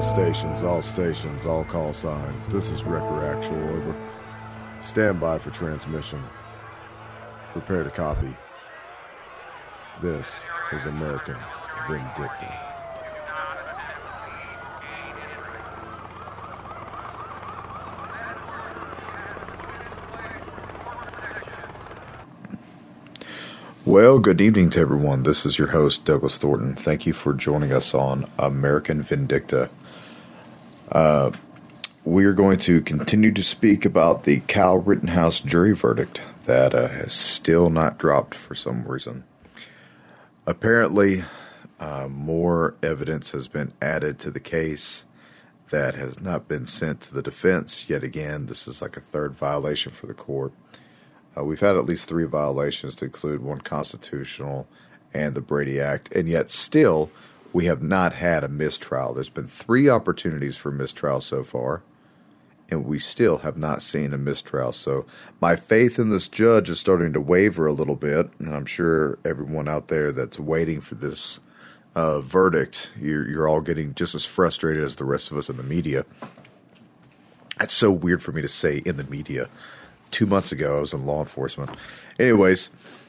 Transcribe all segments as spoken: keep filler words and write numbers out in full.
All stations, all stations, all call signs. This is Wrecker Actual, over. Stand by for transmission. Prepare to copy. This is American Vindicta. Well, good evening to everyone. This is your host, Douglas Thornton. Thank you for joining us on American Vindicta. Uh, we are going to continue to speak about the Kyle Rittenhouse jury verdict that uh, has still not dropped for some reason. Apparently, uh, more evidence has been added to the case that has not been sent to the defense. Yet again, this is like a third violation for the court. Uh, we've had at least three violations to include one constitutional and the Brady Act, and yet still we have not had a mistrial. There's been three opportunities for mistrial so far, and we still have not seen a mistrial. So my faith in this judge is starting to waver a little bit, and I'm sure everyone out there that's waiting for this uh, verdict, you're, you're all getting just as frustrated as the rest of us in the media. It's so weird for me to say in the media. Two months ago, I was in law enforcement. Anyways,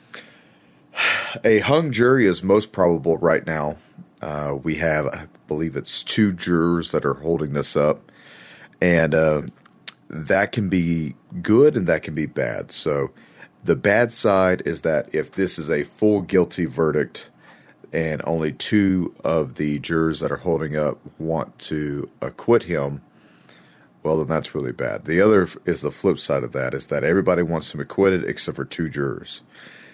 a hung jury is most probable right now. Uh, we have, I believe it's two jurors that are holding this up. And uh, that can be good and that can be bad. So the bad side is that if this is a full guilty verdict and only two of the jurors that are holding up want to acquit him, well, then that's really bad. The other is the flip side of that, is that everybody wants him acquitted except for two jurors.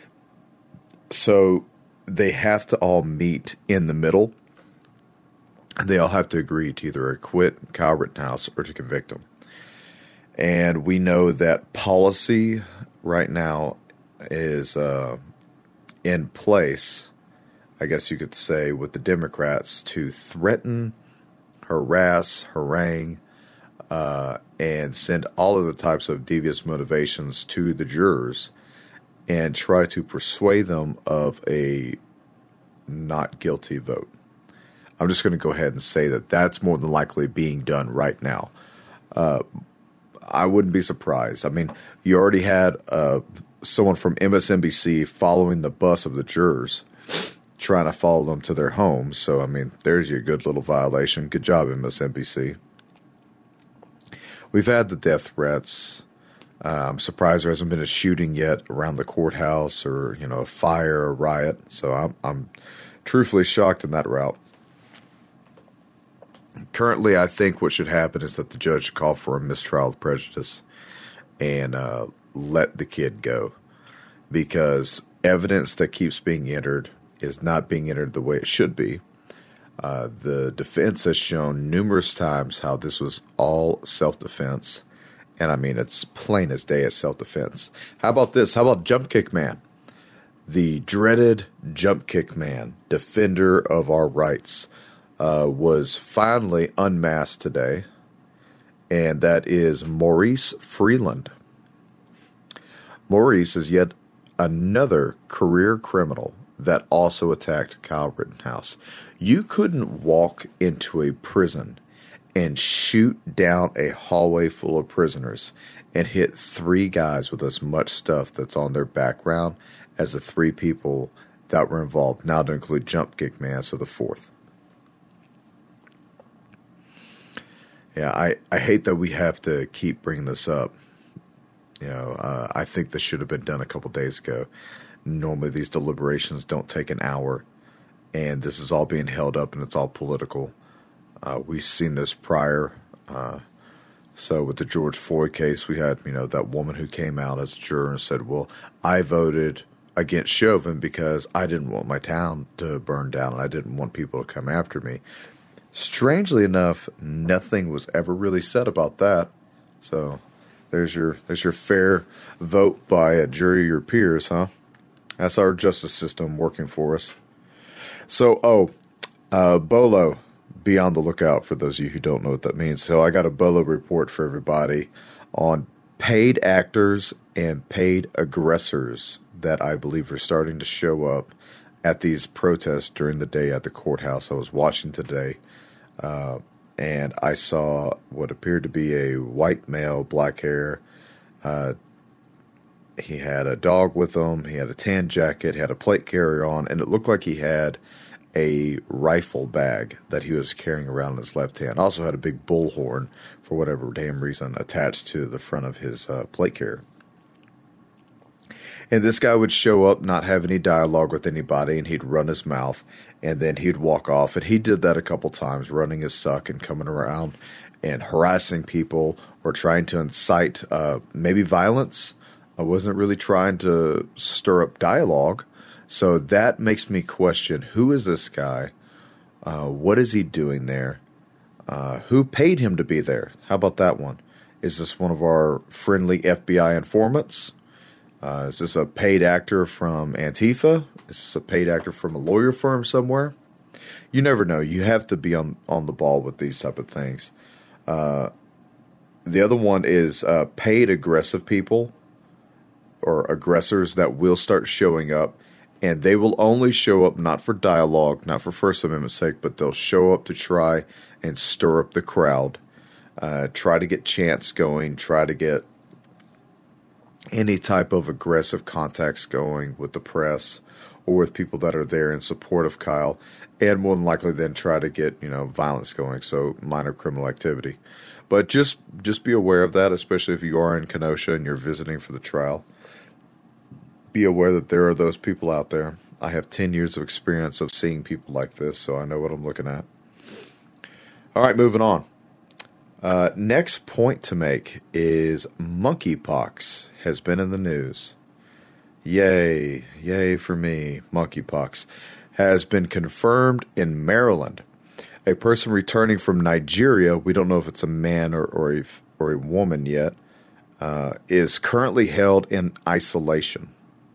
So they have to all meet in the middle, and they all have to agree to either acquit Kyle Rittenhouse or to convict him. And we know that policy right now is uh, in place, I guess you could say, with the Democrats to threaten, harass, harangue, Uh, and send all of the types of devious motivations to the jurors and try to persuade them of a not guilty vote. I'm just going to go ahead and say that that's more than likely being done right now. Uh, I wouldn't be surprised. I mean, you already had uh, someone from M S N B C following the bus of the jurors, trying to follow them to their homes. So, I mean, there's your good little violation. Good job, M S N B C. We've had the death threats. Uh, I'm surprised there hasn't been a shooting yet around the courthouse, or, you know, a fire or riot. So I'm, I'm truthfully shocked in that route. Currently, I think what should happen is that the judge should call for a mistrial of prejudice and uh, let the kid go, because evidence that keeps being entered is not being entered the way it should be. Uh, the defense has shown numerous times how this was all self-defense. And I mean, it's plain as day as self-defense. How about this? How about Jump Kick Man? The dreaded Jump Kick Man, defender of our rights, uh, was finally unmasked today. And that is Maurice Freeland. Maurice is yet another career criminal that also attacked Kyle Rittenhouse. You couldn't walk into a prison and shoot down a hallway full of prisoners and hit three guys with as much stuff that's on their background as the three people that were involved, now to include Jump Kick Man, so the fourth. Yeah, I, I hate that we have to keep bringing this up. You know, uh, I think this should have been done a couple days ago. Normally these deliberations don't take an hour, and this is all being held up and it's all political. Uh, we've seen this prior. Uh, so with the George Floyd case, we had, you know, that woman who came out as a juror and said, well, I voted against Chauvin because I didn't want my town to burn down and I didn't want people to come after me. Strangely enough, nothing was ever really said about that. So there's your, there's your fair vote by a jury of your peers, huh? That's our justice system working for us. So, oh, uh, Bolo, be on the lookout for those of you who don't know what that means. So I got a Bolo report for everybody on paid actors and paid aggressors that I believe are starting to show up at these protests during the day at the courthouse. I was watching today. Uh, and I saw what appeared to be a white male, black hair. Uh, he had a dog with him. He had a tan jacket. He had a plate carrier on, and it looked like he had a rifle bag that he was carrying around in his left hand. Also had a big bullhorn, for whatever damn reason, attached to the front of his uh, plate carrier. And this guy would show up, not have any dialogue with anybody, and he'd run his mouth, and then he'd walk off. And he did that a couple times, running his suck and coming around and harassing people or trying to incite uh, maybe violence. I wasn't really trying to stir up dialogue. So that makes me question, who is this guy? Uh, what is he doing there? Uh, who paid him to be there? How about that one? Is this one of our friendly F B I informants? Uh, is this a paid actor from Antifa? Is this a paid actor from a lawyer firm somewhere? You never know. You have to be on, on the ball with these type of things. Uh, the other one is uh, paid aggressive people or aggressors that will start showing up, and they will only show up not for dialogue, not for First Amendment sake, but they'll show up to try and stir up the crowd, uh, try to get chants going, try to get any type of aggressive contacts going with the press or with people that are there in support of Kyle, and more than likely then try to get, you know, violence going, so minor criminal activity. But just just be aware of that, especially if you are in Kenosha and you're visiting for the trial. Be aware that there are those people out there. I have ten years of experience of seeing people like this, so I know what I'm looking at. All right, moving on. Uh, next point to make is monkeypox has been in the news. Yay, yay for me. Monkeypox has been confirmed in Maryland. A person returning from Nigeria, we don't know if it's a man or, or, a, or a woman yet, uh, is currently held in isolation.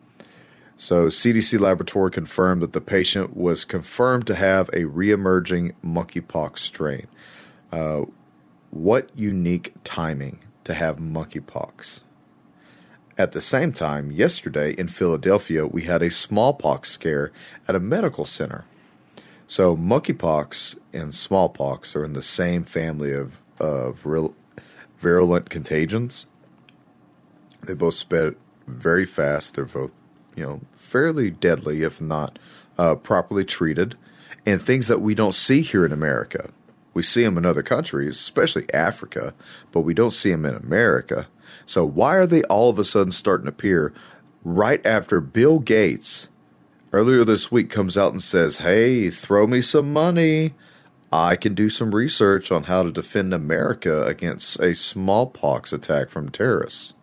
So C D C laboratory confirmed that the patient was confirmed to have a reemerging monkeypox strain. Uh, what unique timing to have monkeypox. At the same time, yesterday in Philadelphia, we had a smallpox scare at a medical center. So monkeypox and smallpox are in the same family of, of real, virulent contagions. They both spread very fast. They're both, you know, fairly deadly if not uh, properly treated, and things that we don't see here in America. We see them in other countries, especially Africa, but we don't see them in America. So why are they all of a sudden starting to appear right after Bill Gates earlier this week comes out and says, hey, throw me some money. I can do some research on how to defend America against a smallpox attack from terrorists.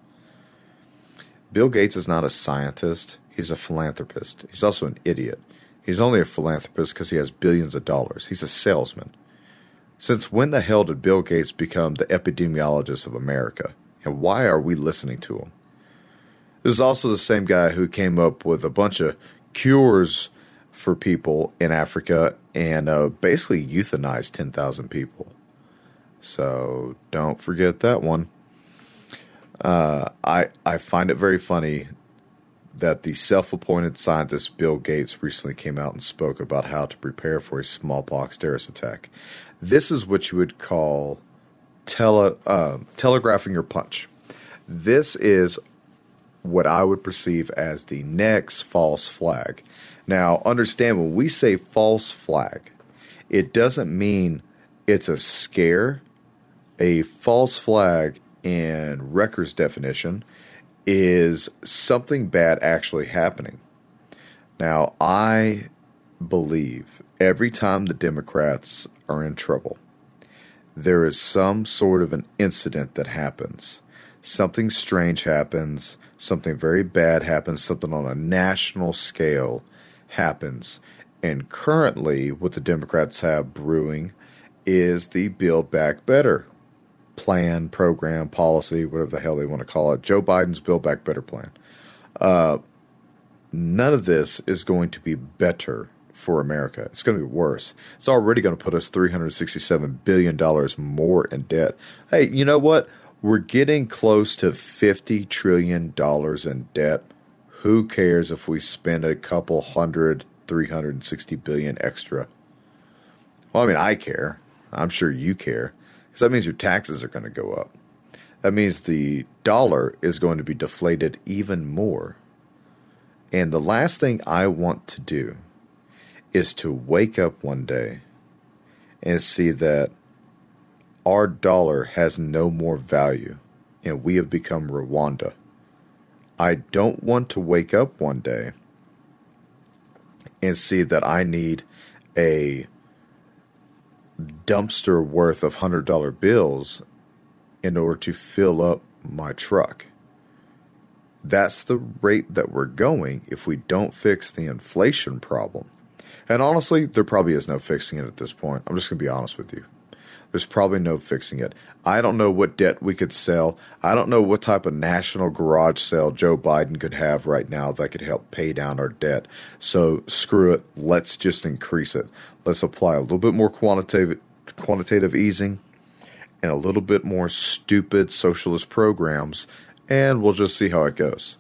Bill Gates is not a scientist. He's a philanthropist. He's also an idiot. He's only a philanthropist because he has billions of dollars. He's a salesman. Since when the hell did Bill Gates become the epidemiologist of America? And why are we listening to him? This is also the same guy who came up with a bunch of cures for people in Africa and uh, basically euthanized ten thousand people. So don't forget that one. Uh, I, I find it very funny that the self-appointed scientist Bill Gates recently came out and spoke about how to prepare for a smallpox terrorist attack. This is what you would call tele, uh, telegraphing your punch. This is what I would perceive as the next false flag. Now, understand, when we say false flag, it doesn't mean it's a scare. A false flag in Recker's definition is something bad actually happening. Now, I believe every time the Democrats are in trouble, there is some sort of an incident that happens. Something strange happens, something very bad happens, something on a national scale happens. And currently, what the Democrats have brewing is the Build Back Better plan, program, policy, whatever the hell they want to call it. Joe Biden's Build Back Better plan. Uh, none of this is going to be better for America. It's going to be worse. It's already going to put us three hundred sixty-seven billion dollars more in debt. Hey, you know what? We're getting close to fifty trillion dollars in debt. Who cares if we spend a couple hundred, three hundred sixty billion dollars extra? Well, I mean, I care. I'm sure you care, because that means your taxes are going to go up. That means the dollar is going to be deflated even more. And the last thing I want to do is to wake up one day and see that our dollar has no more value and we have become Rwanda. I don't want to wake up one day and see that I need a dumpster worth of one hundred dollar bills in order to fill up my truck. That's the rate that we're going if we don't fix the inflation problem. And honestly, there probably is no fixing it at this point. I'm just going to be honest with you. There's probably no fixing it. I don't know what debt we could sell. I don't know what type of national garage sale Joe Biden could have right now that could help pay down our debt. So screw it. Let's just increase it. Let's apply a little bit more quantitative quantitative easing and a little bit more stupid socialist programs, and we'll just see how it goes.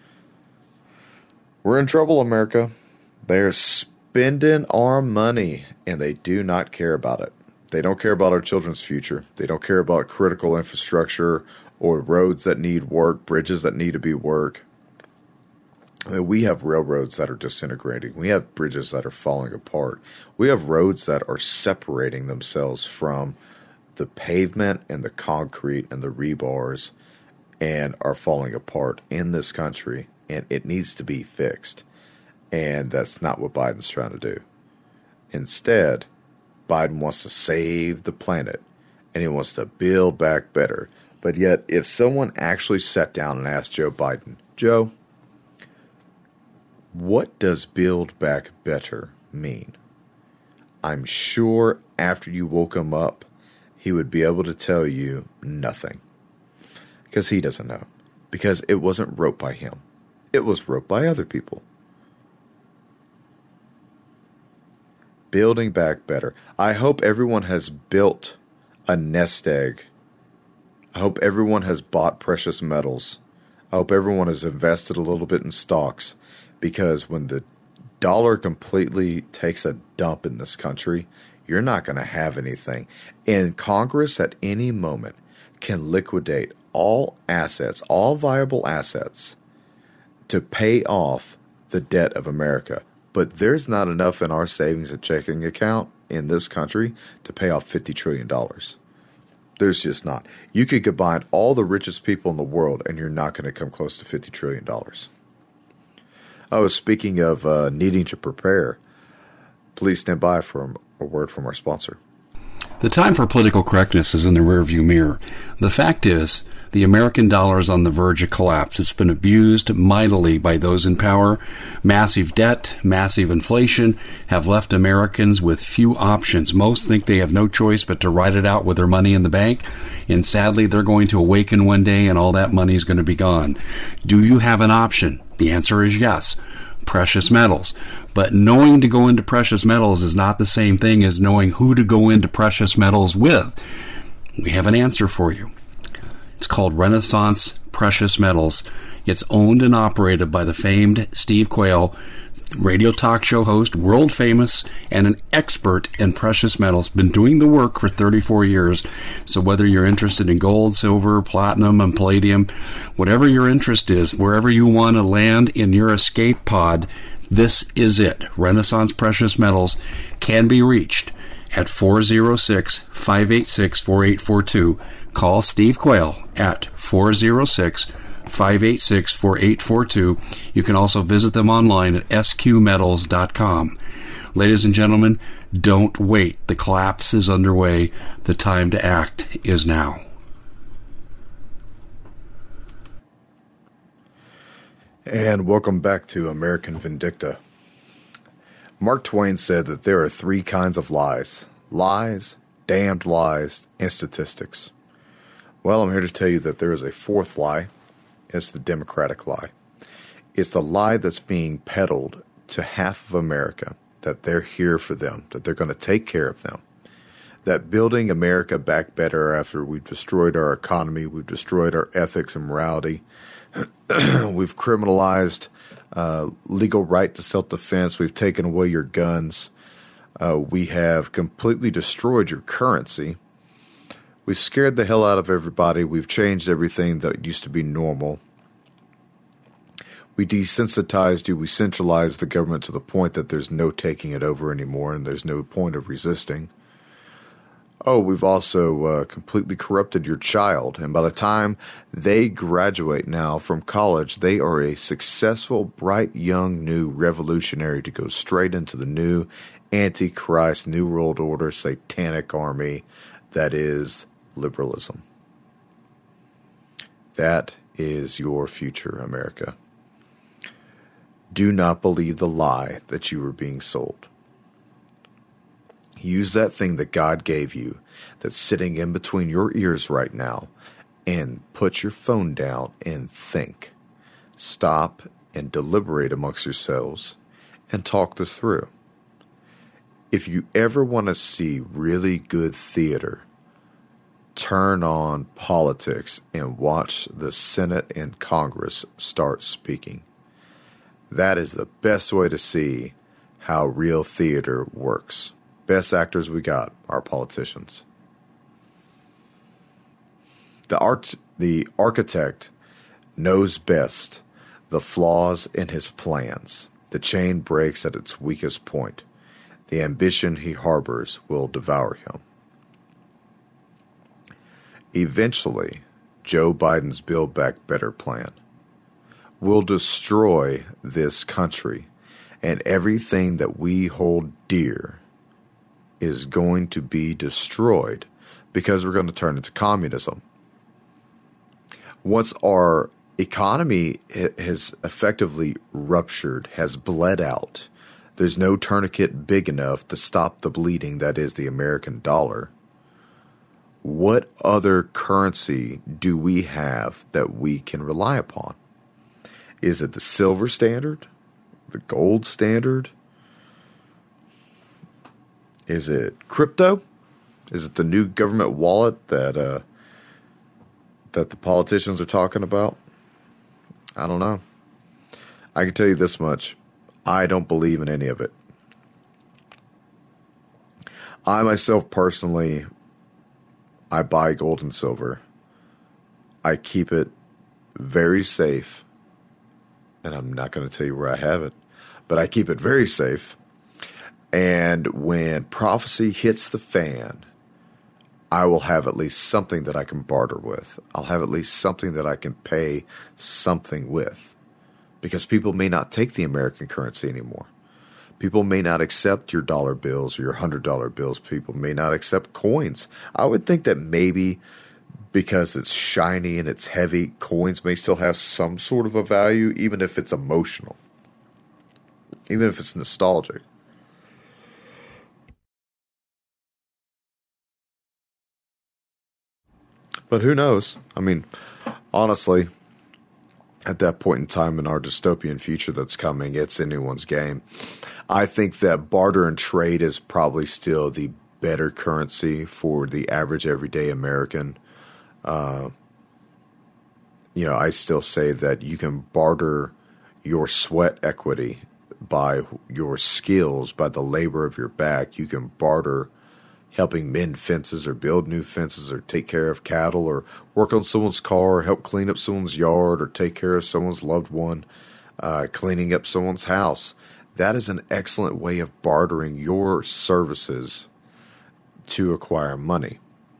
We're in trouble, America. They're spending our money, and they do not care about it. They don't care about our children's future. They don't care about critical infrastructure or roads that need work, bridges that need to be worked. I mean, we have railroads that are disintegrating. We have bridges that are falling apart. We have roads that are separating themselves from the pavement and the concrete and the rebars and are falling apart in this country, and it needs to be fixed. And that's not what Biden's trying to do. Instead, Biden wants to save the planet, and he wants to build back better. But yet, if someone actually sat down and asked Joe Biden, Joe, what does build back better mean? I'm sure after you woke him up, he would be able to tell you nothing. Because he doesn't know. Because it wasn't wrote by him. It was wrote by other people. Building back better. I hope everyone has built a nest egg. I hope everyone has bought precious metals. I hope everyone has invested a little bit in stocks. Because when the dollar completely takes a dump in this country, you're not going to have anything. And Congress at any moment can liquidate all assets, all viable assets, to pay off the debt of America. But there's not enough in our savings and checking account in this country to pay off fifty trillion dollars. There's just not. You could combine all the richest people in the world, and you're not going to come close to fifty trillion dollars. I was speaking of uh, needing to prepare. Please stand by for a word from our sponsor. The time for political correctness is in the rearview mirror. The fact is, the American dollar is on the verge of collapse. It's been abused mightily by those in power. Massive debt, massive inflation have left Americans with few options. Most think they have no choice but to ride it out with their money in the bank. And sadly, they're going to awaken one day and all that money is going to be gone. Do you have an option? The answer is yes. Precious metals. But knowing to go into precious metals is not the same thing as knowing who to go into precious metals with. We have an answer for you. It's called Renaissance Precious Metals. It's owned and operated by the famed Steve Quayle, radio talk show host, world famous, and an expert in precious metals. Been doing the work for thirty-four years. So whether you're interested in gold, silver, platinum, and palladium, whatever your interest is, wherever you want to land in your escape pod, this is it. Renaissance Precious Metals can be reached at four oh six, five eight six, four eight four two. Call Steve Quayle at four oh six, five eight six, four eight four two. You can also visit them online at s q metals dot com. Ladies and gentlemen, don't wait. The collapse is underway. The time to act is now. And welcome back to American Vindicta. Mark Twain said that there are three kinds of lies. Lies, damned lies, and statistics. Well, I'm here to tell you that there is a fourth lie. It's the Democratic lie. It's the lie that's being peddled to half of America, that they're here for them, that they're going to take care of them, that building America back better after we've destroyed our economy, we've destroyed our ethics and morality, we've criminalized uh, legal right to self-defense, we've taken away your guns, Uh, we have completely destroyed your currency. We've scared the hell out of everybody. We've changed everything that used to be normal. We desensitized you. We centralized the government to the point that there's no taking it over anymore and there's no point of resisting. Oh, we've also uh, completely corrupted your child. And by the time they graduate now from college, they are a successful, bright, young, new revolutionary to go straight into the new Antichrist, New World Order, satanic army that is liberalism. That is your future, America. Do not believe the lie that you were being sold. Use that thing that God gave you that's sitting in between your ears right now and put your phone down and think. Stop and deliberate amongst yourselves and talk this through. If you ever want to see really good theater, turn on politics and watch the Senate and Congress start speaking. That is the best way to see how real theater works. Best actors we got are politicians. The art, the architect knows best the flaws in his plans. The chain breaks at its weakest point. The ambition he harbors will devour him. Eventually, Joe Biden's Build Back Better plan will destroy this country, and everything that we hold dear is going to be destroyed because we're going to turn into communism. Once our economy has effectively ruptured, has bled out, there's no tourniquet big enough to stop the bleeding that is the American dollar. What other currency do we have that we can rely upon? Is it the silver standard? The gold standard? Is it crypto? Is it the new government wallet that uh, that the politicians are talking about? I don't know. I can tell you this much. I don't believe in any of it. I myself personally, I buy gold and silver. I keep it very safe. And I'm not going to tell you where I have it, but I keep it very safe. And when prophecy hits the fan, I will have at least something that I can barter with. I'll have at least something that I can pay something with. Because people may not take the American currency anymore. People may not accept your dollar bills or your one hundred dollar bills. People may not accept coins. I would think that maybe because it's shiny and it's heavy, coins may still have some sort of a value, even if it's emotional. Even if it's nostalgic. But who knows? I mean, honestly, at that point in time in our dystopian future that's coming, it's anyone's game. I think that barter and trade is probably still the better currency for the average everyday American. Uh, you know, I still say that you can barter your sweat equity by your skills, by the labor of your back. You can barter helping mend fences or build new fences or take care of cattle or work on someone's car or help clean up someone's yard or take care of someone's loved one, uh, cleaning up someone's house. That is an excellent way of bartering your services to acquire money.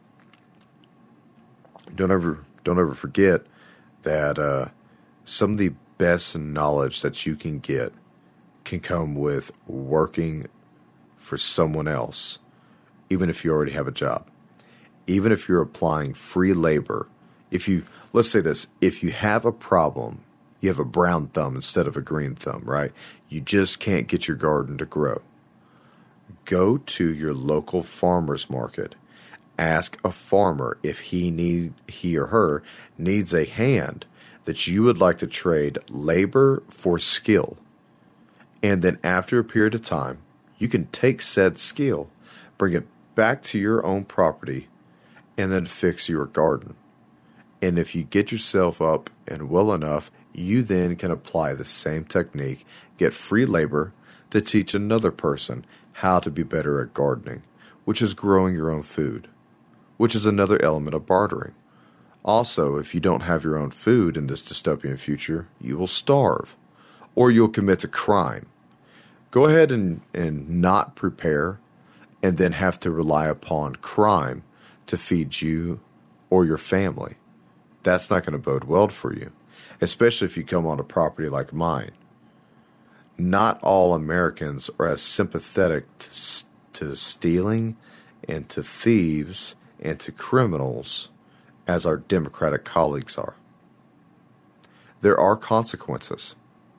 Don't ever, don't ever forget that uh, some of the best knowledge that you can get can come with working for someone else, even if you already have a job. Even if you're applying free labor, if you, let's say this, if you have a problem, you have a brown thumb instead of a green thumb, right? You just can't get your garden to grow. Go to your local farmer's market. Ask a farmer if he need he or her needs a hand that you would like to trade labor for skill. And then after a period of time, you can take said skill, bring it back to your own property, and then fix your garden. And if you get yourself up and well enough, you then can apply the same technique, get free labor to teach another person how to be better at gardening, which is growing your own food, which is another element of bartering. Also, if you don't have your own food in this dystopian future, you will starve, or you'll commit a crime. Go ahead and, and not prepare, and then have to rely upon crime to feed you or your family. That's not going to bode well for you, especially if you come on a property like mine. Not all Americans are as sympathetic to, to stealing and to thieves and to criminals as our Democratic colleagues are. There are consequences.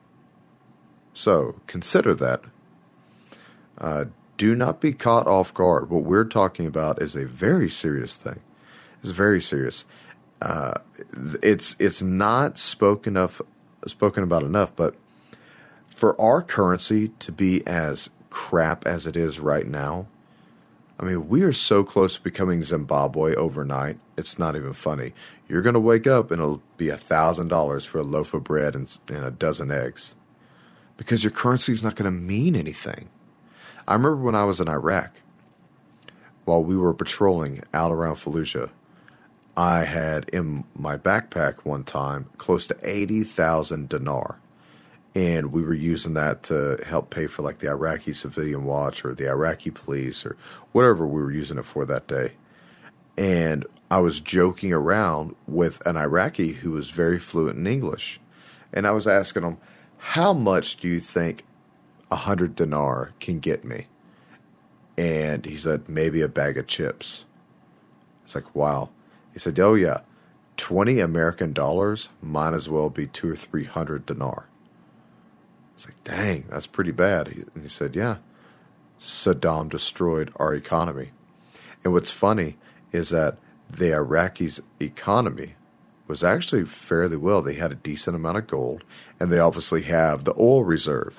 So consider that. Uh, do not be caught off guard. What we're talking about is a very serious thing. It's very serious. Uh, it's it's not spoken of spoken about enough, but for our currency to be as crap as it is right now, I mean, we are so close to becoming Zimbabwe overnight. It's not even funny. You're going to wake up and it'll be a thousand dollars for a loaf of bread and, and a dozen eggs, because your currency is not going to mean anything. I remember when I was in Iraq, while we were patrolling out around Fallujah, I had in my backpack one time close to eighty thousand dinar. And we were using that to help pay for like the Iraqi Civilian Watch or the Iraqi police or whatever we were using it for that day. And I was joking around with an Iraqi who was very fluent in English. And I was asking him, how much do you think a hundred dinar can get me? And he said, maybe a bag of chips. It's like, wow. He said, oh yeah, twenty American dollars might as well be two or three hundred dinar. It's like, dang, that's pretty bad. And he said, yeah, Saddam destroyed our economy. And what's funny is that the Iraqis' economy was actually fairly well. They had a decent amount of gold, and they obviously have the oil reserve.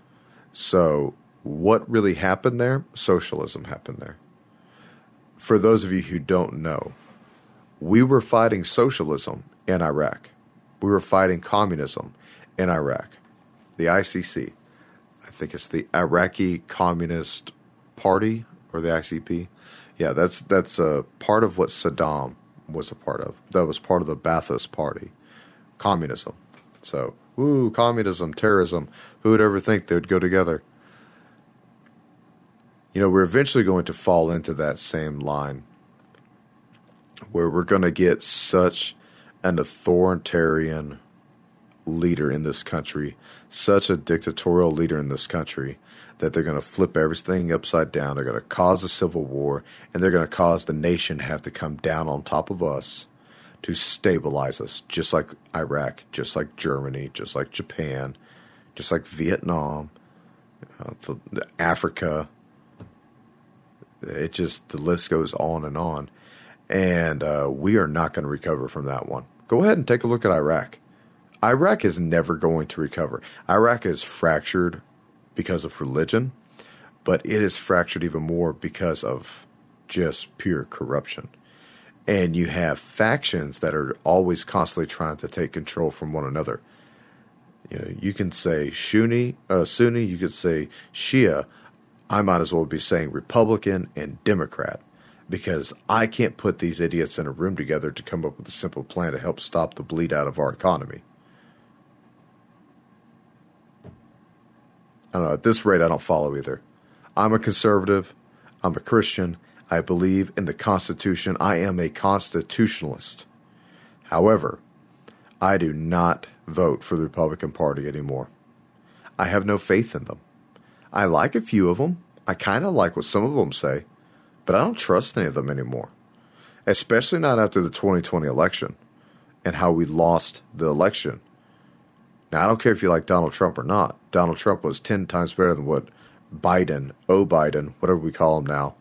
So what really happened there? Socialism happened there. For those of you who don't know, we were fighting socialism in Iraq. We were fighting communism in Iraq. The I C C, I think it's the Iraqi Communist Party, or the I C P. Yeah, that's that's a part of what Saddam was a part of. That was part of the Ba'athist Party, communism. So, woo, communism, terrorism. Who would ever think they would go together? You know, we're eventually going to fall into that same line, where we're going to get such an authoritarian leader in this country, such a dictatorial leader in this country, that they're going to flip everything upside down. They're going to cause a civil war, and they're going to cause the nation to have to come down on top of us to stabilize us, just like Iraq, just like Germany, just like Japan, just like Vietnam, uh, the, the Africa. It just, the list goes on and on. And uh, we are not going to recover from that one. Go ahead and take a look at Iraq. Iraq is never going to recover. Iraq is fractured because of religion, but it is fractured even more because of just pure corruption. And you have factions that are always constantly trying to take control from one another. You know, you can say Sunni, uh, Sunni, you could say Shia. I might as well be saying Republican and Democrat, because I can't put these idiots in a room together to come up with a simple plan to help stop the bleed out of our economy. I don't know, at this rate, I don't follow either. I'm a conservative. I'm a Christian. I believe in the Constitution. I am a constitutionalist. However, I do not vote for the Republican Party anymore. I have no faith in them. I like a few of them. I kind of like what some of them say, but I don't trust any of them anymore, especially not after the twenty twenty election and how we lost the election. Now, I don't care if you like Donald Trump or not. Donald Trump was ten times better than what Biden, oh Biden, whatever we call him now.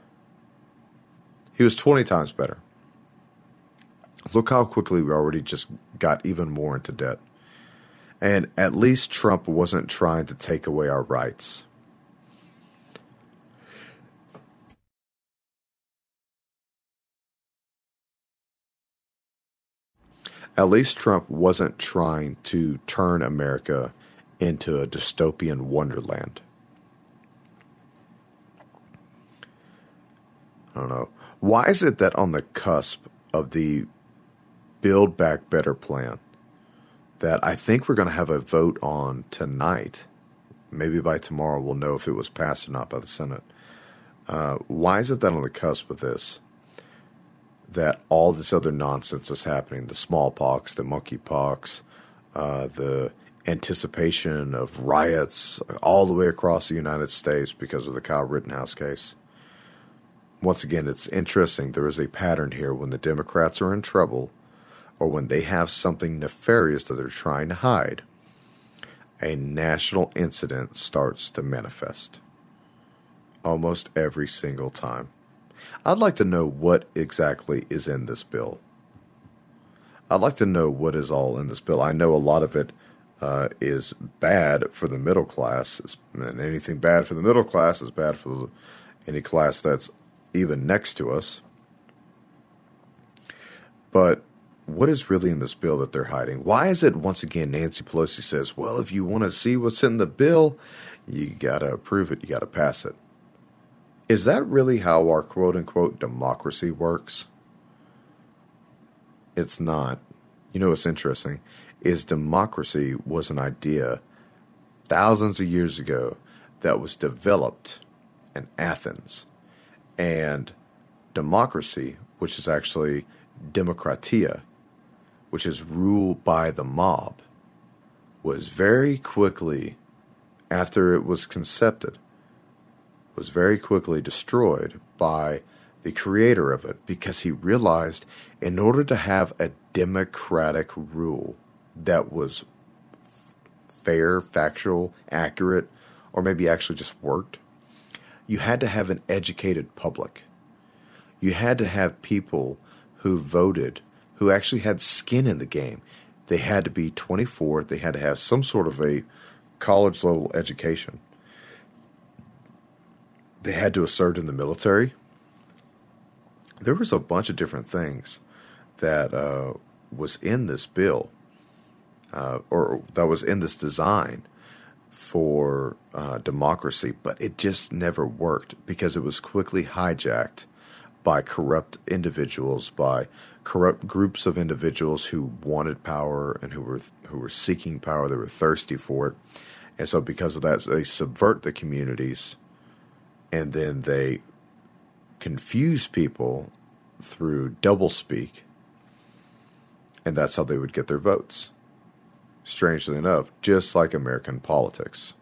He was twenty times better. Look how quickly we already just got even more into debt. And at least Trump wasn't trying to take away our rights. At least Trump wasn't trying to turn America into a dystopian wonderland. I don't know. Why is it that on the cusp of the Build Back Better plan that I think we're going to have a vote on tonight, maybe by tomorrow we'll know if it was passed or not by the Senate. Uh, why is it that on the cusp of this, that all this other nonsense is happening, the smallpox, the monkeypox, uh, the anticipation of riots all the way across the United States because of the Kyle Rittenhouse case? Once again, it's interesting. There is a pattern here. When the Democrats are in trouble or when they have something nefarious that they're trying to hide, a national incident starts to manifest almost every single time. I'd like to know what exactly is in this bill. I'd like to know what is all in this bill. I know a lot of it uh, is bad for the middle class, and anything bad for the middle class is bad for any class that's even next to us. But what is really in this bill that they're hiding? Why is it, once again, Nancy Pelosi says, well, if you want to see what's in the bill, you got to approve it, you got to pass it. Is that really how our quote-unquote democracy works? It's not. You know what's interesting is democracy was an idea thousands of years ago that was developed in Athens. And democracy, which is actually demokratia, which is ruled by the mob, was very quickly, after it was concepted, was very quickly destroyed by the creator of it, because he realized in order to have a democratic rule that was f- fair, factual, accurate, or maybe actually just worked, you had to have an educated public. You had to have people who voted, who actually had skin in the game. They had to be twenty-four. They had to have some sort of a college-level education. They had to have served in the military. There was a bunch of different things that uh, was in this bill, uh, or that was in this design for uh, democracy, but it just never worked because it was quickly hijacked by corrupt individuals, by corrupt groups of individuals who wanted power and who were who were seeking power. They were thirsty for it, and so because of that, they subvert the communities, and then they confuse people through doublespeak, and that's how they would get their votes. Strangely enough, just like American politics.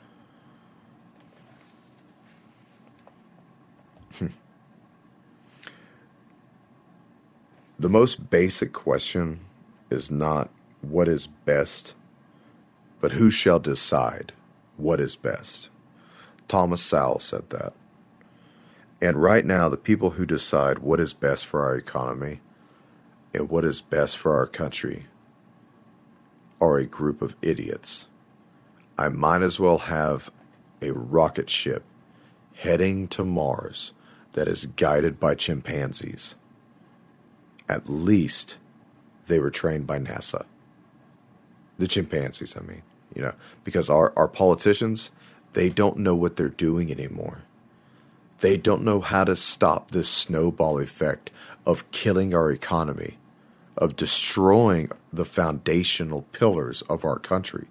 The most basic question is not what is best, but who shall decide what is best. Thomas Sowell said that. And right now, the people who decide what is best for our economy and what is best for our country are a group of idiots. I might as well have a rocket ship heading to Mars that is guided by chimpanzees. At least they were trained by NASA. The chimpanzees, I mean, you know, because our, our politicians, they don't know what they're doing anymore. They don't know how to stop this snowball effect of killing our economy, of destroying the foundational pillars of our country.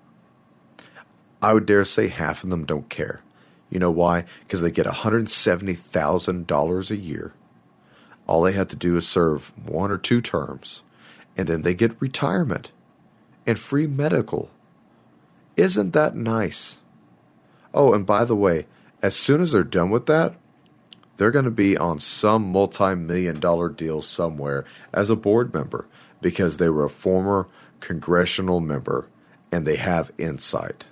I would dare say half of them don't care. You know why? Because they get one hundred seventy thousand dollars a year. All they have to do is serve one or two terms, and then they get retirement and free medical. Isn't that nice? Oh, and by the way, as soon as they're done with that, they're going to be on some multi-million dollar deal somewhere as a board member because they were a former congressional member and they have insight.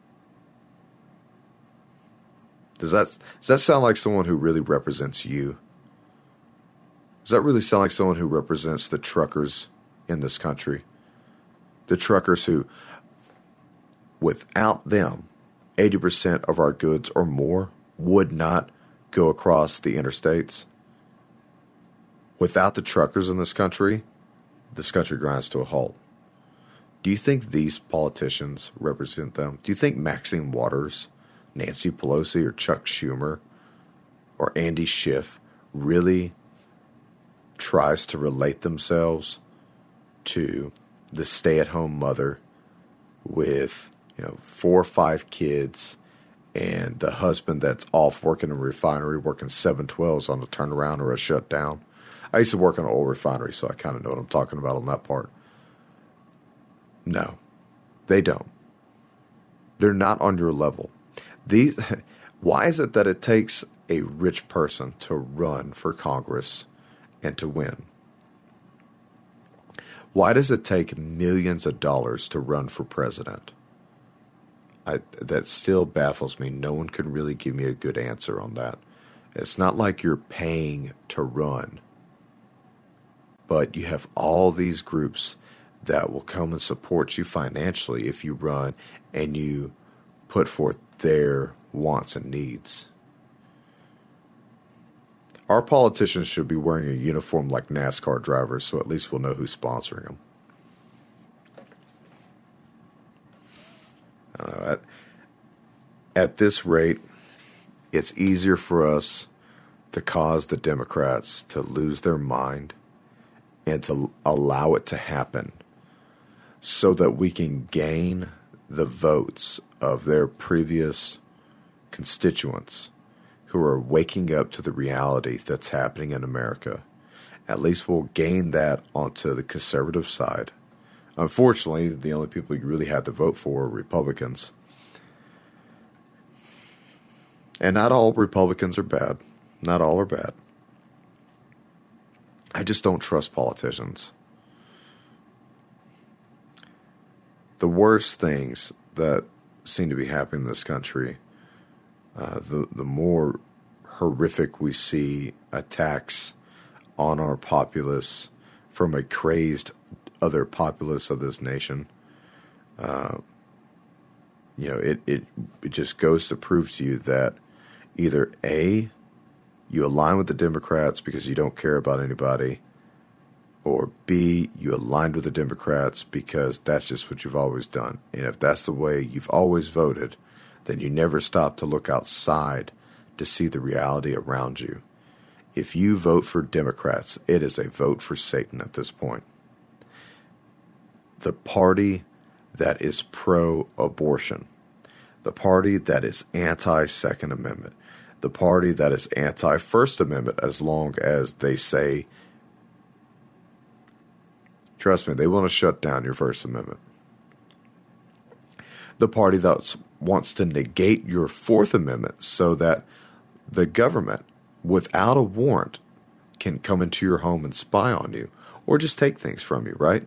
Does that, does that sound like someone who really represents you? Does that really sound like someone who represents the truckers in this country? The truckers who, without them, eighty percent of our goods or more would not go across the interstates. Without the truckers in this country, this country grinds to a halt. Do you think these politicians represent them? Do you think Maxine Waters, Nancy Pelosi, or Chuck Schumer, or Andy Schiff really tries to relate themselves to the stay-at-home mother with, you know, four or five kids and the husband that's off working in a refinery, working seven twelves on a turnaround or a shutdown. I used to work on an oil refinery, so I kind of know what I'm talking about on that part. No, they don't. They're not on your level. These, why is it that it takes a rich person to run for Congress and to win? Why does it take millions of dollars to run for president? I, that still baffles me. No one can really give me a good answer on that. It's not like you're paying to run, but you have all these groups that will come and support you financially if you run and you put forth their wants and needs. Our politicians should be wearing a uniform like NASCAR drivers, so at least we'll know who's sponsoring them. I don't know, at, at this rate, it's easier for us to cause the Democrats to lose their mind and to allow it to happen so that we can gain the votes of their previous constituents who are waking up to the reality that's happening in America. At least we'll gain that onto the conservative side. Unfortunately, the only people you really had to vote for are Republicans. And not all Republicans are bad. Not all are bad. I just don't trust politicians. The worst things that seem to be happening in this country, uh, the, the more horrific we see attacks on our populace from a crazed other populace of this nation, uh, you know, it, it, it just goes to prove to you that either A, you align with the Democrats because you don't care about anybody, or B, you aligned with the Democrats because that's just what you've always done. And if that's the way you've always voted, then you never stop to look outside to see the reality around you. If you vote for Democrats, it is a vote for Satan at this point. The party that is pro-abortion, the party that is anti-Second Amendment, the party that is anti-First Amendment, as long as they say, trust me, they want to shut down your First Amendment. The party that wants to negate your Fourth Amendment so that the government, without a warrant, can come into your home and spy on you or just take things from you, right?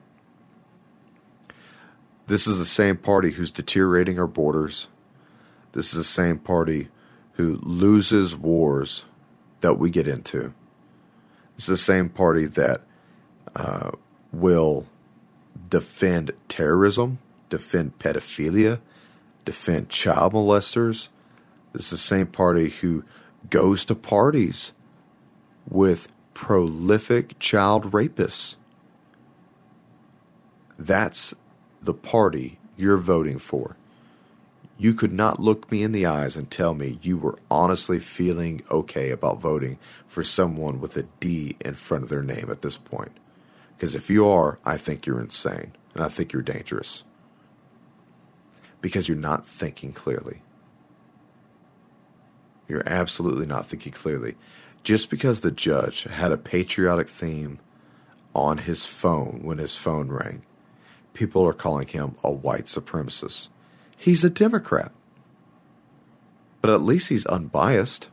This is the same party who's deteriorating our borders. This is the same party who loses wars that we get into. It's the same party that uh, will defend terrorism, defend pedophilia, defend child molesters. This is the same party who goes to parties with prolific child rapists. That's the party you're voting for. You could not look me in the eyes and tell me you were honestly feeling okay about voting for someone with a D in front of their name at this point. Because if you are, I think you're insane, and I think you're dangerous. Because you're not thinking clearly. You're absolutely not thinking clearly. Just because the judge had a patriotic theme on his phone when his phone rang, people are calling him a white supremacist. He's a Democrat. But at least he's unbiased.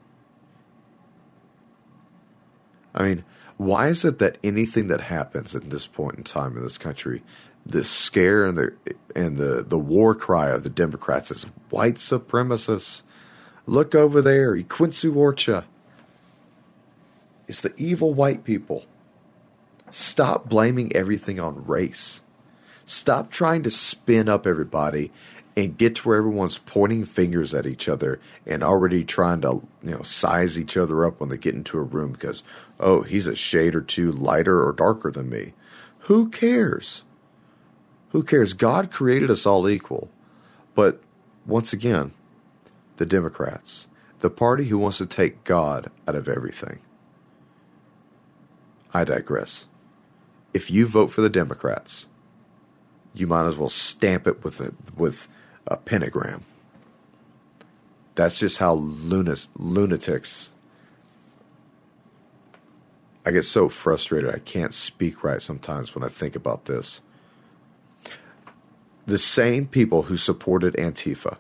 I mean, why is it that anything that happens at this point in time in this country, the scare and the and the, the war cry of the Democrats is white supremacists? Look over there, Quincy Orcha. It's the evil white people. Stop blaming everything on race. Stop trying to spin up everybody and get to where everyone's pointing fingers at each other and already trying to, you know, size each other up when they get into a room because, oh, he's a shade or two lighter or darker than me. Who cares? Who cares? God created us all equal. But once again, the Democrats, the party who wants to take God out of everything. I digress. If you vote for the Democrats, you might as well stamp it with a, with a pentagram. That's just how lunas, lunatics... I get so frustrated I can't speak right sometimes when I think about this. The same people who supported Antifa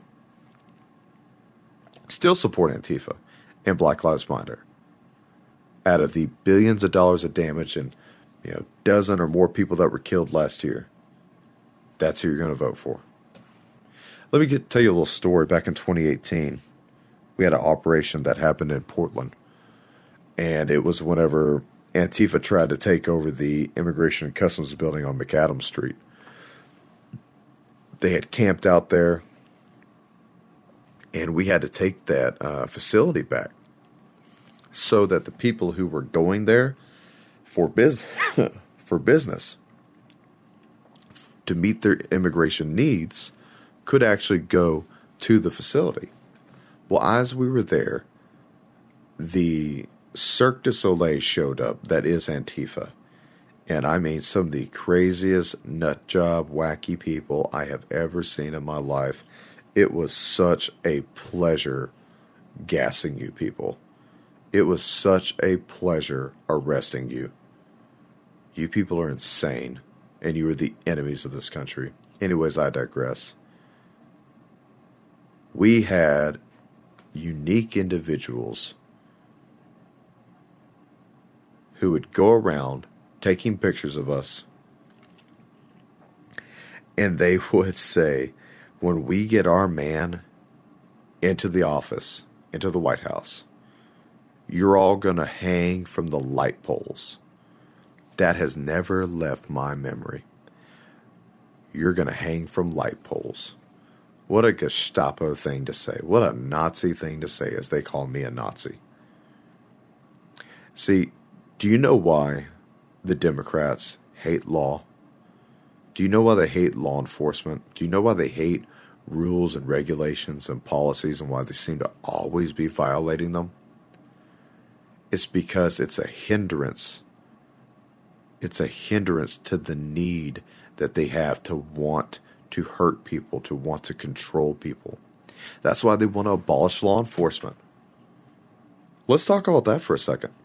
still support Antifa and Black Lives Matter. Out of the billions of dollars of damage and, you know, dozen or more people that were killed last year, that's who you're going to vote for. Let me get, tell you a little story. Back in twenty eighteen, we had an operation that happened in Portland. And it was whenever Antifa tried to take over the Immigration and Customs building on McAdams Street. They had camped out there, and we had to take that uh, facility back so that the people who were going there for business, for business to meet their immigration needs could actually go to the facility. Well, as we were there, the Cirque du Soleil showed up, that is Antifa. And I mean some of the craziest nut job, wacky people I have ever seen in my life. It was such a pleasure gassing you people. It was such a pleasure arresting you. You people are insane, and you are the enemies of this country. Anyways, I digress. We had unique individuals who would go around taking pictures of us, and they would say, when we get our man into the office, into the White House, you're all going to hang from the light poles. That has never left my memory. You're going to hang from light poles. What a Gestapo thing to say. What a Nazi thing to say, as they call me a Nazi. See, do you know why the Democrats hate law? Do you know why they hate law enforcement? Do you know why they hate rules and regulations and policies and why they seem to always be violating them? It's because it's a hindrance. It's a hindrance to the need that they have to want to hurt people, to want to control people. That's why they want to abolish law enforcement. Let's talk about that for a second.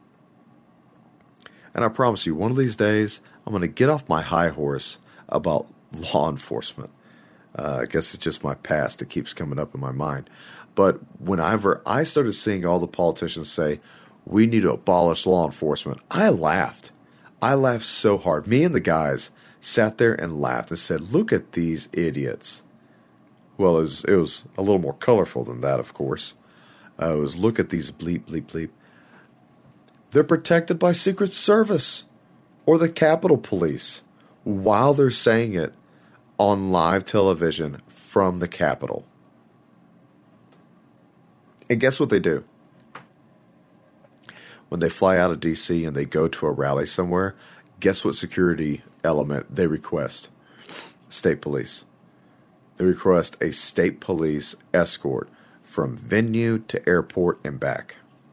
And I promise you, one of these days, I'm going to get off my high horse about law enforcement. Uh, I guess it's just my past that keeps coming up in my mind. But whenever I started seeing all the politicians say, we need to abolish law enforcement, I laughed. I laughed so hard. Me and the guys sat there and laughed and said, look at these idiots. Well, it was, it was a little more colorful than that, of course. Uh, it was, look at these bleep, bleep, bleep. They're protected by Secret Service or the Capitol Police while they're saying it on live television from the Capitol. And guess what they do? When they fly out of D C and they go to a rally somewhere, guess what security element they request? State police. They request a state police escort from venue to airport and back.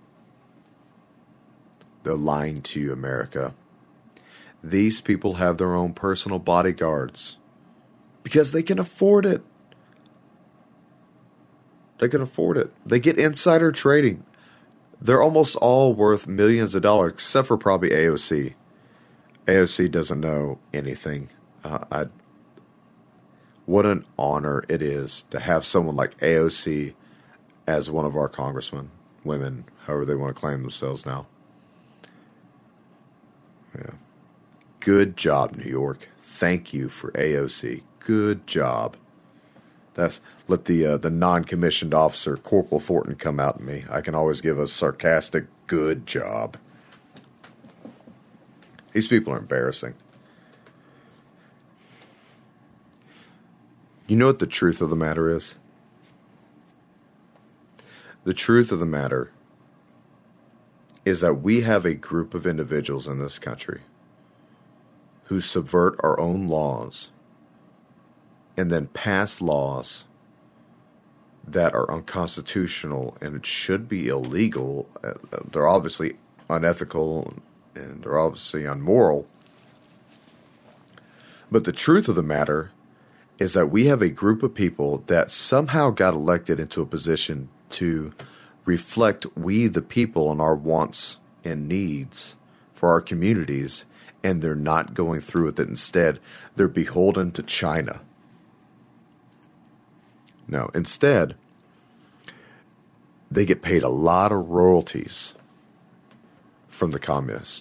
They're lying to you, America. These people have their own personal bodyguards because they can afford it. They can afford it. They get insider trading. They're almost all worth millions of dollars, except for probably A O C. A O C doesn't know anything. Uh, I, what an honor it is to have someone like A O C as one of our congressmen, women, however they want to claim themselves now. Yeah. Good job, New York. Thank you for A O C. Good job. That's let the uh, the non-commissioned officer, Corporal Thornton, come out at me. I can always give a sarcastic good job. These people are embarrassing. You know what the truth of the matter is? The truth of the matter is that we have a group of individuals in this country who subvert our own laws and then pass laws that are unconstitutional and it should be illegal. They're obviously unethical and they're obviously unmoral. But the truth of the matter is that we have a group of people that somehow got elected into a position to reflect we the people and our wants and needs for our communities, and they're not going through with it. Instead, they're beholden to China. No, instead, they get paid a lot of royalties from the communists.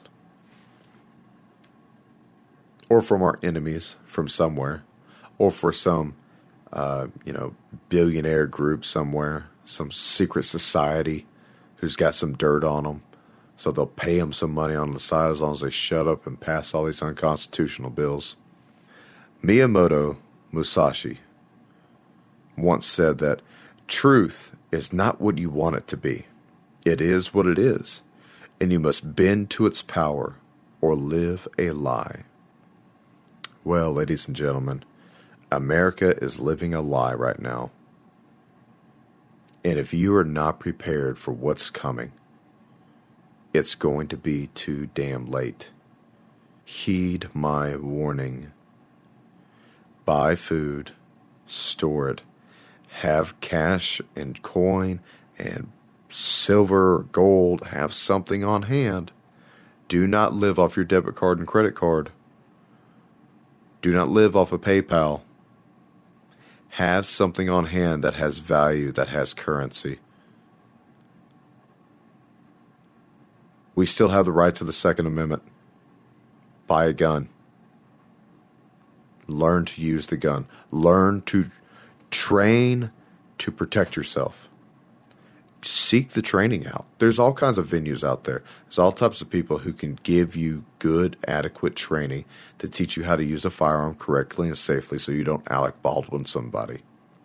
Or from our enemies from somewhere. Or for some, uh, you know, billionaire group somewhere. Some secret society who's got some dirt on them. So they'll pay them some money on the side as long as they shut up and pass all these unconstitutional bills. Miyamoto Musashi once said that truth is not what you want it to be. It is what it is, and you must bend to its power or live a lie. Well, ladies and gentlemen, America is living a lie right now. And if you are not prepared for what's coming, it's going to be too damn late. Heed my warning. Buy food, store it, have cash and coin and silver or gold, have something on hand. Do not live off your debit card and credit card. Do not live off of PayPal. Have something on hand that has value, that has currency. We still have the right to the Second Amendment. Buy a gun. Learn to use the gun. Learn to train to protect yourself. Seek the training out. There's all kinds of venues out there. There's all types of people who can give you good, adequate training to teach you how to use a firearm correctly and safely so you don't Alec Baldwin somebody.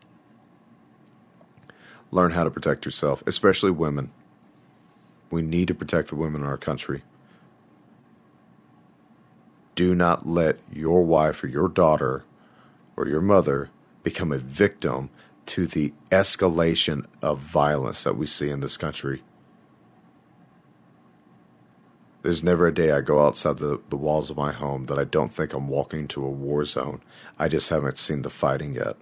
Learn how to protect yourself, especially women. We need to protect the women in our country. Do not let your wife or your daughter or your mother become a victim to the escalation of violence that we see in this country. There's never a day I go outside the, the walls of my home that I don't think I'm walking to a war zone. I just haven't seen the fighting yet.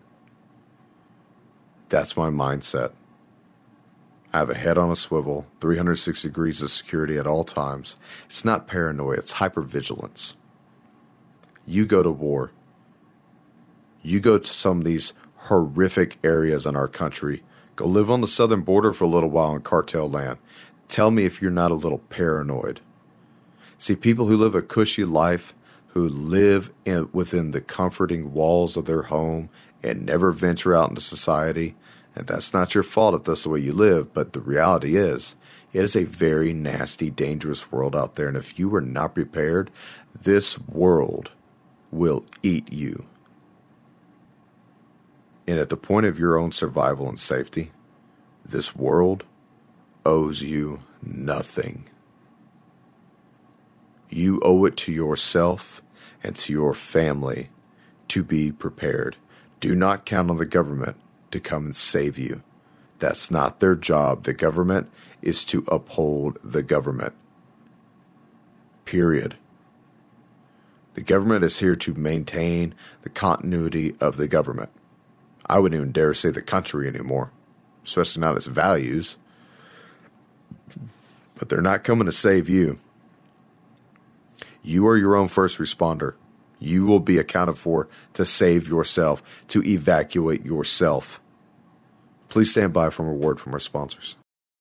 That's my mindset. I have a head on a swivel, three hundred sixty degrees of security at all times. It's not paranoia, it's hypervigilance. You go to war. You go to some of these horrific areas in our country. Go live on the southern border for a little while in cartel land. Tell me if you're not a little paranoid. See, people who live a cushy life, who live in, within the comforting walls of their home and never venture out into society, and that's not your fault if that's the way you live, but the reality is, it is a very nasty, dangerous world out there, and if you are not prepared, this world will eat you. And at the point of your own survival and safety, this world owes you nothing. You owe it to yourself and to your family to be prepared. Do not count on the government to come and save you. That's not their job. The government is to uphold the government. Period. The government is here to maintain the continuity of the government. I wouldn't even dare say the country anymore, especially not its values. But they're not coming to save you. You are your own first responder. You will be accounted for to save yourself, to evacuate yourself. Please stand by for a word from our sponsors.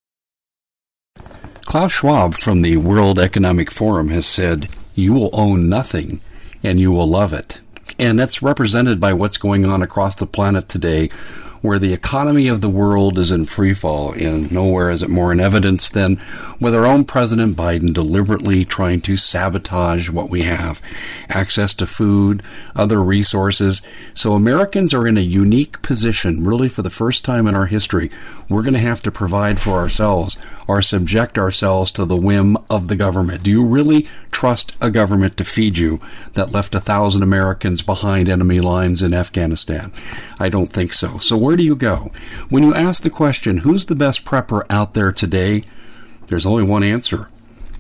Klaus Schwab from the World Economic Forum has said, "You will own nothing and you will love it." And that's represented by what's going on across the planet today, where the economy of the world is in free fall, and nowhere is it more in evidence than with our own President Biden deliberately trying to sabotage what we have. Access to food, other resources. So Americans are in a unique position, really for the first time in our history. We're going to have to provide for ourselves or subject ourselves to the whim of the government. Do you really trust a government to feed you that left a thousand Americans behind enemy lines in Afghanistan? I don't think so. So where do you go? When you ask the question, who's the best prepper out there today? There's only one answer.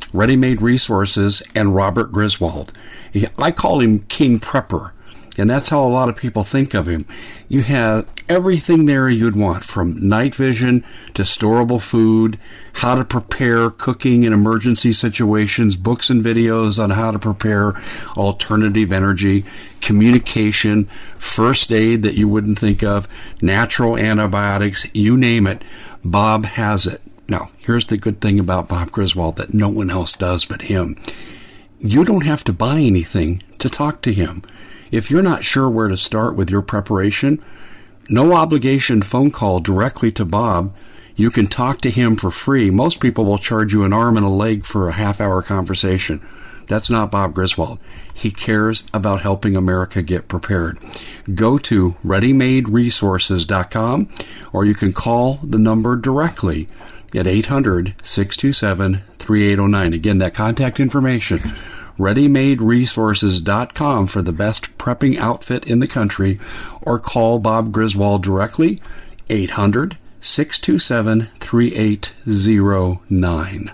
Ready Made Resources, and Robert Griswold. I call him King Prepper, and that's how a lot of people think of him. You have everything there you'd want, from night vision to storable food, how to prepare cooking in emergency situations, books and videos on how to prepare alternative energy, communication, first aid that you wouldn't think of, natural antibiotics, you name it, Bob has it. Now, here's the good thing about Bob Griswold that no one else does but him. You don't have to buy anything to talk to him. If you're not sure where to start with your preparation, no obligation phone call directly to Bob. You can talk to him for free. Most people will charge you an arm and a leg for a half-hour conversation. That's not Bob Griswold. He cares about helping America get prepared. Go to ready made resources dot com, or you can call the number directly at eight hundred, six two seven, three eight zero nine. Again, that contact information, ready made resources dot com, for the best prepping outfit in the country, or call Bob Griswold directly, eight hundred, six two seven, three eight zero nine.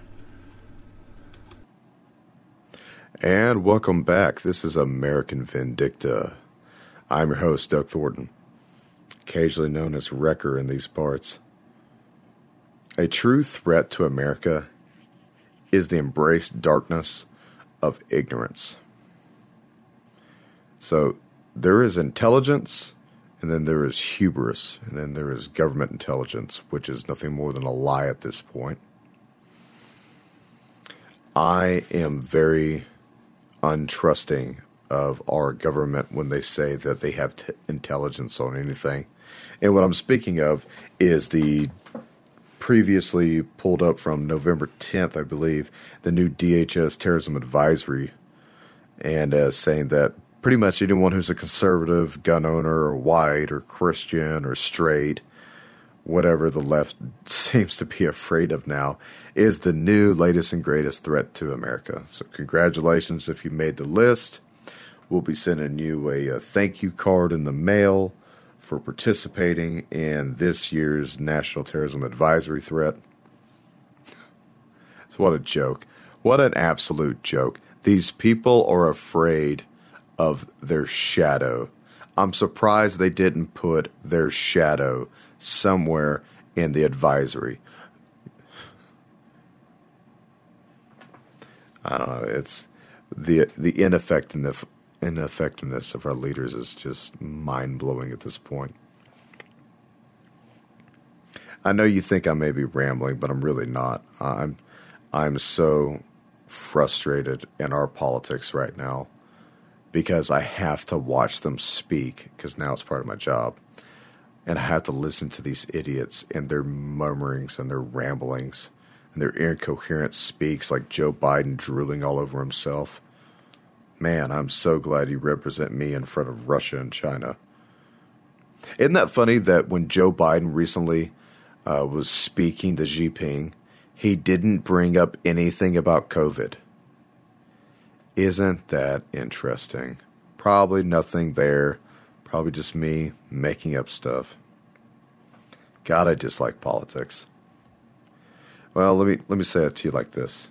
And welcome back. This is American Vindicta. I'm your host, Doug Thornton, occasionally known as Wrecker in these parts. A true threat to America is the embraced darkness of ignorance. So there is intelligence, and then there is hubris, and then there is government intelligence, which is nothing more than a lie at this point. I am very untrusting of our government when they say that they have t- intelligence on anything. And what I'm speaking of is the previously pulled up from November tenth, I believe, the new D H S terrorism advisory, and uh, saying that pretty much anyone who's a conservative, gun owner, or white, or Christian, or straight, whatever the left seems to be afraid of now, is the new, latest, and greatest threat to America. So congratulations if you made the list. We'll be sending you a, a thank you card in the mail for participating in this year's National Terrorism Advisory threat. So what a joke. What an absolute joke. These people are afraid of their shadow. I'm surprised they didn't put their shadow somewhere in the advisory. I don't know. It's the the ineffectiveness ineffectiveness of our leaders is just mind-blowing at this point. I know you think I may be rambling, but I'm really not. I'm I'm so frustrated in our politics right now because I have to watch them speak, because now it's part of my job. And I have to listen to these idiots and their murmurings and their ramblings and their incoherent speaks, like Joe Biden drooling all over himself. Man, I'm so glad you represent me in front of Russia and China. Isn't that funny that when Joe Biden recently uh, was speaking to Xi Jinping, he didn't bring up anything about COVID? Isn't that interesting? Probably nothing there. Probably just me making up stuff. God, I dislike politics. Well, let me let me say it to you like this.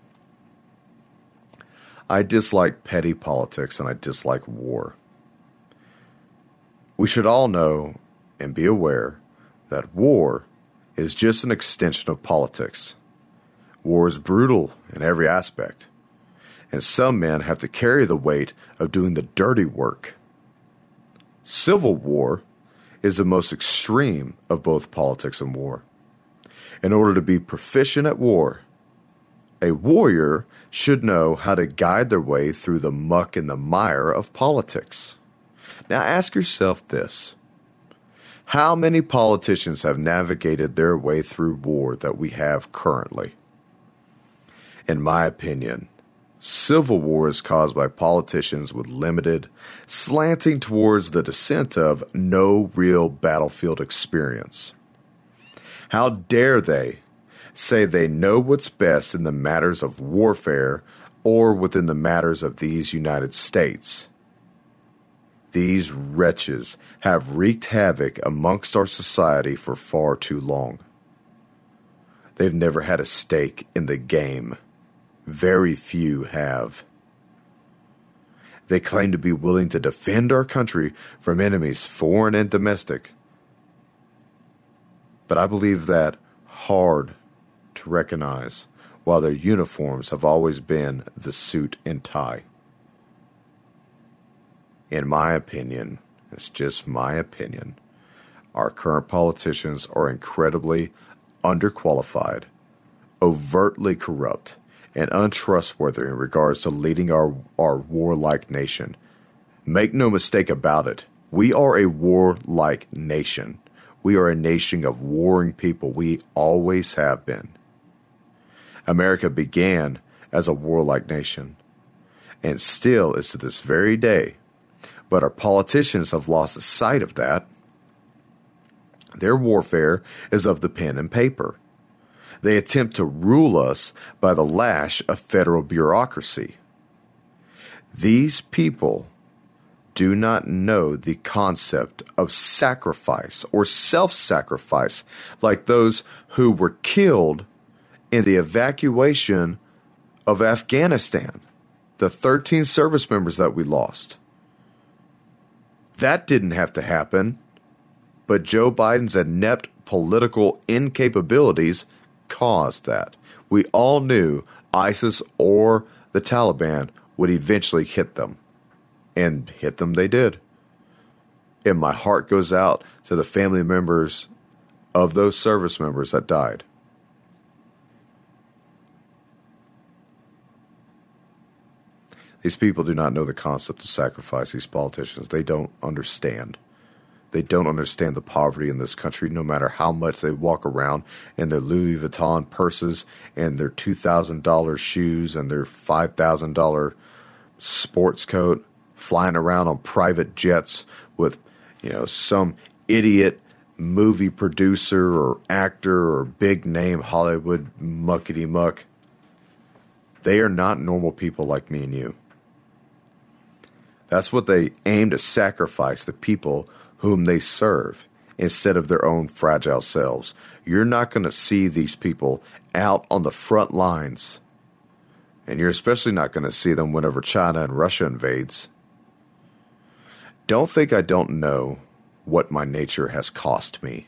I dislike petty politics, and I dislike war. We should all know and be aware that war is just an extension of politics. War is brutal in every aspect, and some men have to carry the weight of doing the dirty work. Civil war is the most extreme of both politics and war. In order to be proficient at war, a warrior should know how to guide their way through the muck and the mire of politics. Now ask yourself this. How many politicians have navigated their way through war that we have currently? In my opinion, civil war is caused by politicians with limited, slanting towards the descent of no real battlefield experience. How dare they say they know what's best in the matters of warfare or within the matters of these United States? These wretches have wreaked havoc amongst our society for far too long. They've never had a stake in the game. very few have. They claim to be willing to defend our country from enemies, foreign and domestic. But I believe that hard to recognize, while their uniforms have always been the suit and tie. In my opinion, it's just my opinion, our current politicians are incredibly underqualified, overtly corrupt, and untrustworthy in regards to leading our, our warlike nation. Make no mistake about it, we are a warlike nation. We are a nation of warring people. We always have been. America began as a warlike nation, and still is to this very day. But our politicians have lost sight of that. Their warfare is of the pen and paper. They attempt to rule us by the lash of federal bureaucracy. These people do not know the concept of sacrifice or self-sacrifice like those who were killed in the evacuation of Afghanistan, the thirteen service members that we lost. That didn't have to happen, but Joe Biden's inept political incapabilities caused that. We all knew ISIS or the Taliban would eventually hit them, and hit them they did. And my heart goes out to the family members of those service members that died. These people do not know the concept of sacrifice, these politicians. They don't understand. They don't understand the poverty in this country, no matter how much they walk around in their Louis Vuitton purses and their two thousand dollars shoes and their five thousand dollars sports coat, flying around on private jets with, you know, some idiot movie producer or actor or big name Hollywood muckety muck. They are not normal people like me and you. That's what they aim to sacrifice, the people whom they serve, instead of their own fragile selves. You're not going to see these people out on the front lines. And you're especially not going to see them whenever China and Russia invades. Don't think I don't know what my nature has cost me.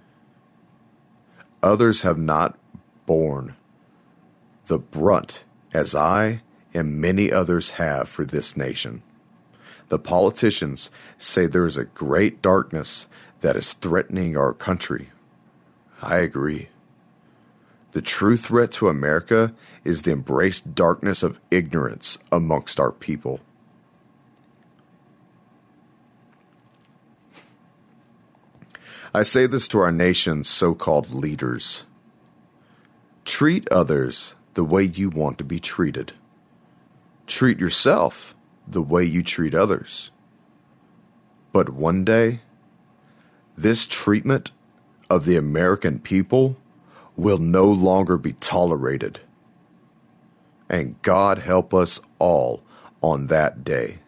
Others have not borne the brunt as I and many others have for this nation. The politicians say there is a great darkness that is threatening our country. I agree. The true threat to America is the embraced darkness of ignorance amongst our people. I say this to our nation's so-called leaders. Treat others the way you want to be treated. Treat yourself the way you treat others. But one day, this treatment of the American people will no longer be tolerated. And God help us all on that day.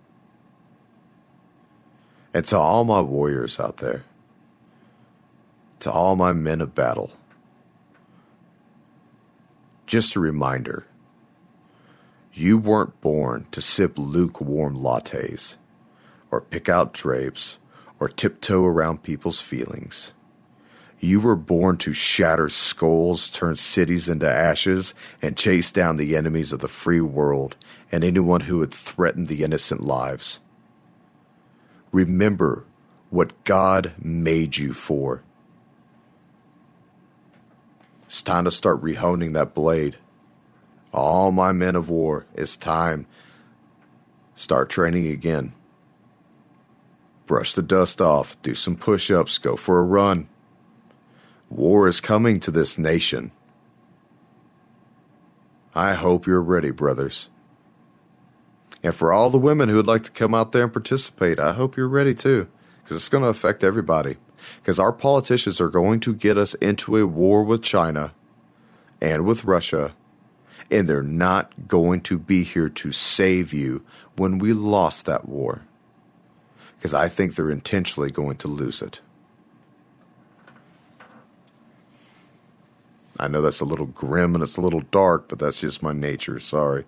And to all my warriors out there, to all my men of battle, just a reminder, you weren't born to sip lukewarm lattes, or pick out drapes, or tiptoe around people's feelings. You were born to shatter skulls, turn cities into ashes, and chase down the enemies of the free world and anyone who would threaten the innocent lives. Remember what God made you for. It's time to start rehoning that blade. All my men of war, it's time. Start training again. Brush the dust off, do some push-ups, go for a run. War is coming to this nation. I hope you're ready, brothers. And for all the women who would like to come out there and participate, I hope you're ready too, because it's going to affect everybody. Because our politicians are going to get us into a war with China and with Russia, and they're not going to be here to save you when we lost that war. Because I think they're intentionally going to lose it. I know that's a little grim and it's a little dark, but that's just my nature. Sorry.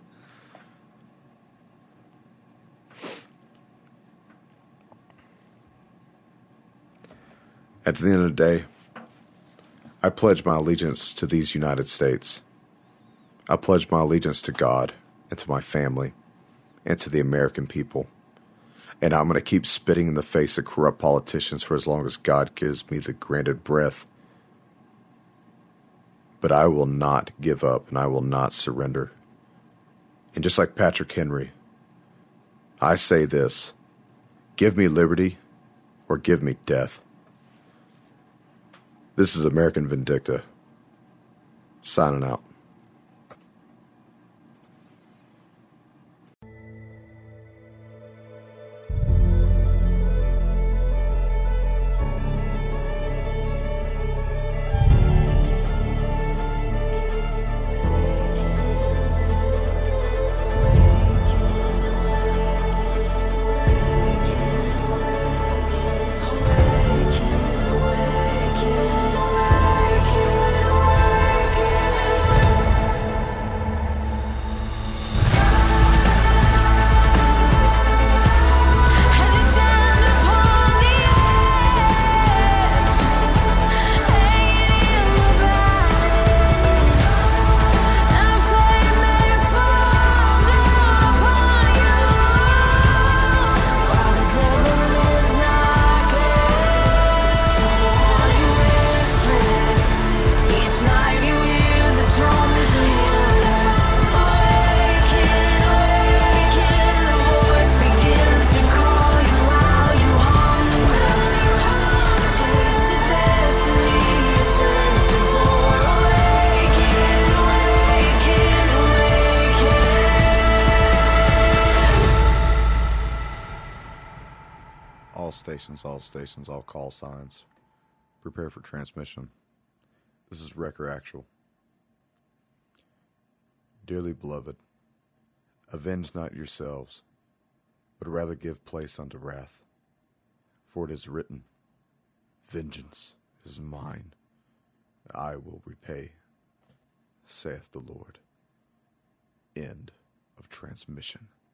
At the end of the day, I pledge my allegiance to these United States. I pledge my allegiance to God and to my family and to the American people. And I'm going to keep spitting in the face of corrupt politicians for as long as God gives me the granted breath. But I will not give up and I will not surrender. And just like Patrick Henry, I say this: give me liberty or give me death. This is American Vindicta, signing out. All stations, all stations, all call signs. Prepare for transmission. This is Wrecker Actual. Dearly beloved, avenge not yourselves, but rather give place unto wrath. For it is written, vengeance is mine, I will repay, saith the Lord. End of transmission.